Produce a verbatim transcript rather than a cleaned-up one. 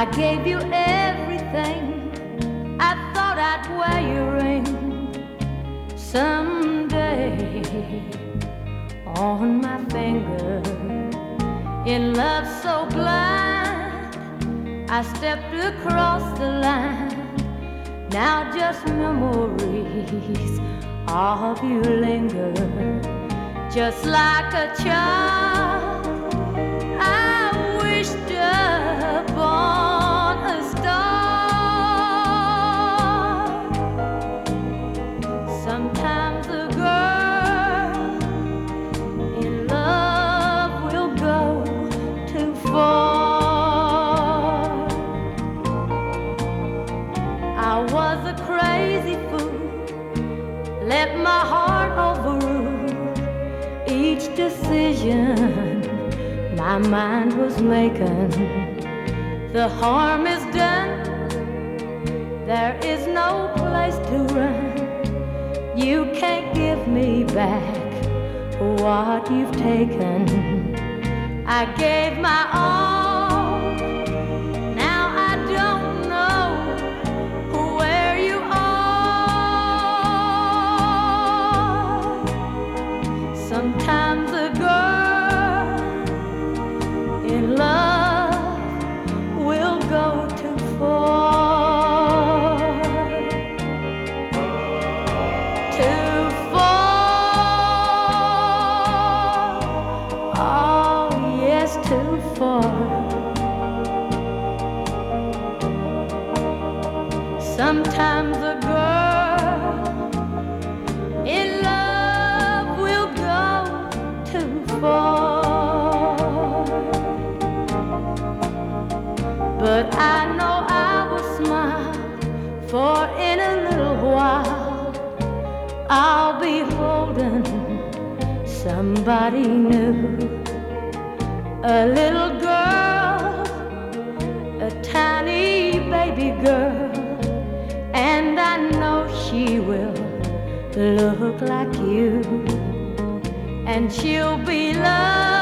I gave you everything. I thought I'd wear your ring someday on my finger. In love so blind, I stepped across the line. Now just memories of you linger, just like a child. I wished upon a star. Sometimes a girl in love will go too far. I was a crazy fool, let my heart overrule each decision my mind was making. The harm is done, there is no place to run. You can't give me back what you've taken. I gave my all, now I don't know where you are. Sometimes a girl in love will go too far, too far, oh yes, too far. Sometimes a girl in love will go too far, but I know I will smile, for in a little while I'll be holding somebody new. A little girl, a tiny baby girl, and I know she will look like you, and she'll be loved